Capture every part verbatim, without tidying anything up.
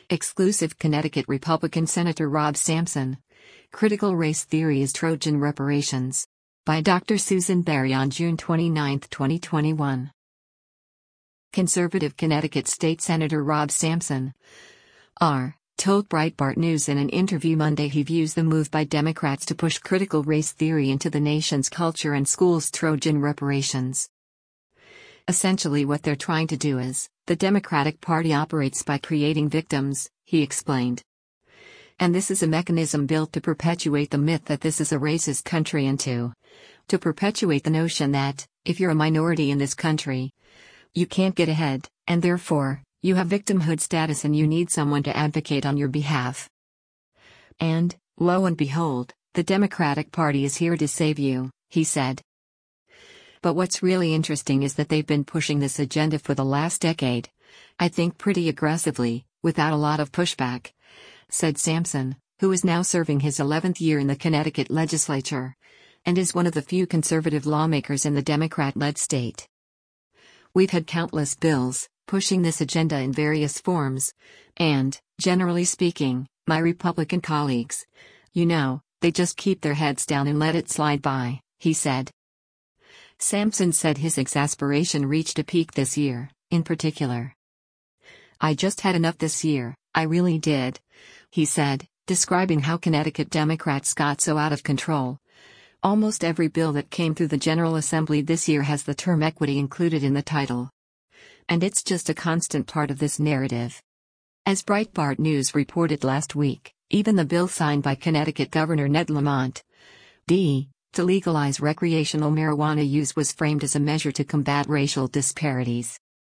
Exclusive Connecticut Republican Senator Rob Sampson. Critical Race Theory is Trojan Reparations. By Doctor Susan Berry on June twenty-ninth, twenty twenty-one. Conservative Connecticut State Senator Rob Sampson R. told Breitbart News in an interview Monday he views the move by Democrats to push critical race theory into the nation's culture and schools Trojan reparations. Essentially what they're trying to do is, the Democratic Party operates by creating victims, he explained. And this is a mechanism built to perpetuate the myth that this is a racist country and to, to perpetuate the notion that, if you're a minority in this country, you can't get ahead, and therefore, you have victimhood status and you need someone to advocate on your behalf. And, lo and behold, the Democratic Party is here to save you, he said. But what's really interesting is that they've been pushing this agenda for the last decade. I think pretty aggressively, without a lot of pushback, said Sampson, who is now serving his eleventh year in the Connecticut legislature, and is one of the few conservative lawmakers in the Democrat-led state. We've had countless bills pushing this agenda in various forms, and, generally speaking, my Republican colleagues, you know, they just keep their heads down and let it slide by, he said. Sampson said his exasperation reached a peak this year, in particular. I just had enough this year, I really did, he said, describing how Connecticut Democrats got so out of control. Almost every bill that came through the General Assembly this year has the term equity included in the title. And it's just a constant part of this narrative. As Breitbart News reported last week, even the bill signed by Connecticut Governor Ned Lamont, D. to legalize recreational marijuana use was framed as a measure to combat racial disparities.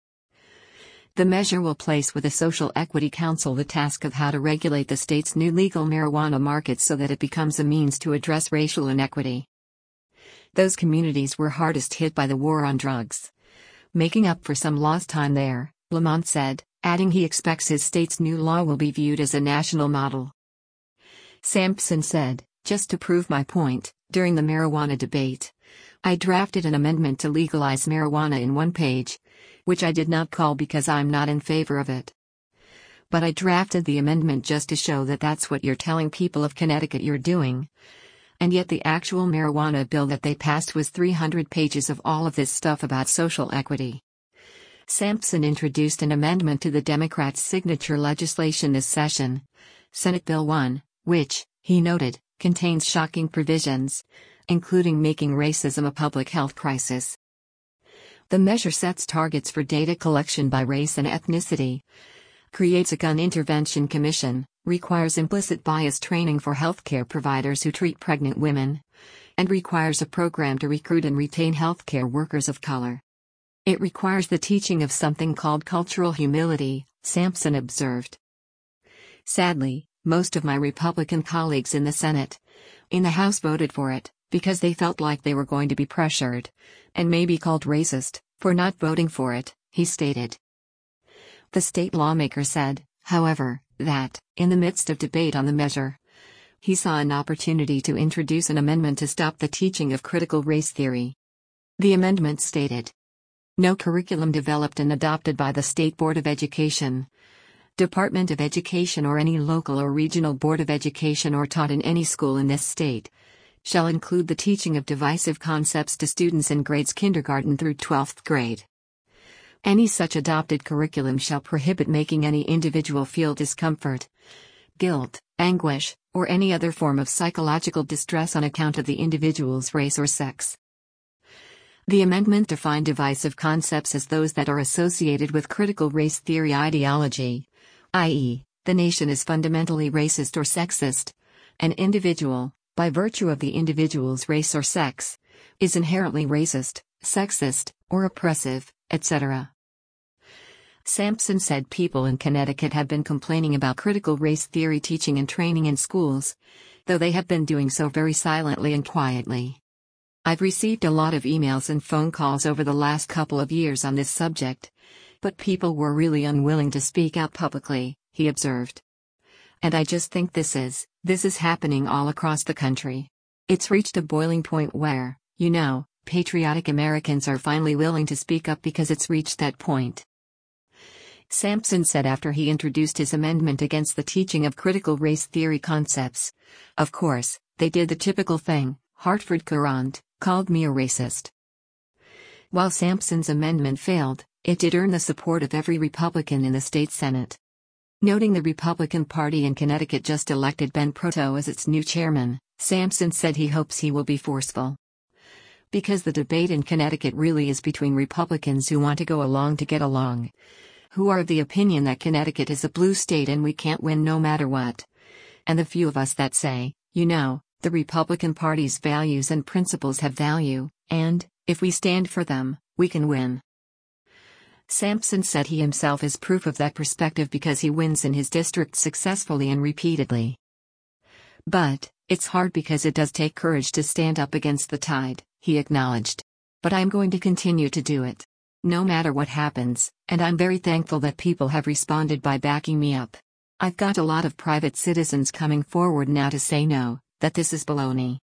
The measure will place with the Social Equity Council the task of how to regulate the state's new legal marijuana market so that it becomes a means to address racial inequity. Those communities were hardest hit by the war on drugs, making up for some lost time there, Lamont said, adding he expects his state's new law will be viewed as a national model. Sampson said, just to prove my point, during the marijuana debate, I drafted an amendment to legalize marijuana in one page, which I did not call because I'm not in favor of it. But I drafted the amendment just to show that that's what you're telling people of Connecticut you're doing. And yet the actual marijuana bill that they passed was three hundred pages of all of this stuff about social equity. Sampson introduced an amendment to the Democrats' signature legislation this session, Senate Bill one, which, he noted, contains shocking provisions, including making racism a public health crisis. The measure sets targets for data collection by race and ethnicity, creates a gun intervention commission, requires implicit bias training for healthcare providers who treat pregnant women, and requires a program to recruit and retain healthcare workers of color. It requires the teaching of something called cultural humility, Sampson observed. Sadly, most of my Republican colleagues in the Senate, in the House voted for it, because they felt like they were going to be pressured, and maybe called racist, for not voting for it, he stated. The state lawmaker said, however, that, in the midst of debate on the measure, he saw an opportunity to introduce an amendment to stop the teaching of critical race theory. The amendment stated, no curriculum developed and adopted by the State Board of Education, Department of Education or any local or regional board of education or taught in any school in this state, shall include the teaching of divisive concepts to students in grades kindergarten through twelfth grade. Any such adopted curriculum shall prohibit making any individual feel discomfort, guilt, anguish, or any other form of psychological distress on account of the individual's race or sex. The amendment defined divisive concepts as those that are associated with critical race theory ideology, that is, the nation is fundamentally racist or sexist. An individual, by virtue of the individual's race or sex, is inherently racist, sexist, or oppressive, et cetera. Sampson said people in Connecticut have been complaining about critical race theory teaching and training in schools, though they have been doing so very silently and quietly. I've received a lot of emails and phone calls over the last couple of years on this subject, but people were really unwilling to speak out publicly, he observed. And I just think this is, this is happening all across the country. It's reached a boiling point where, you know, patriotic Americans are finally willing to speak up because it's reached that point. Sampson said after he introduced his amendment against the teaching of critical race theory concepts. Of course, they did the typical thing. Hartford Courant called me a racist. While Sampson's amendment failed, it did earn the support of every Republican in the state Senate. Noting the Republican Party in Connecticut just elected Ben Proto as its new chairman, Sampson said he hopes he will be forceful. Because the debate in Connecticut really is between Republicans who want to go along to get along, who are of the opinion that Connecticut is a blue state and we can't win no matter what, and the few of us that say, you know, the Republican Party's values and principles have value, and, if we stand for them, we can win. Sampson said he himself is proof of that perspective because he wins in his district successfully and repeatedly. But, it's hard because it does take courage to stand up against the tide, he acknowledged. But I'm going to continue to do it. No matter what happens, and I'm very thankful that people have responded by backing me up. I've got a lot of private citizens coming forward now to say no, that this is baloney.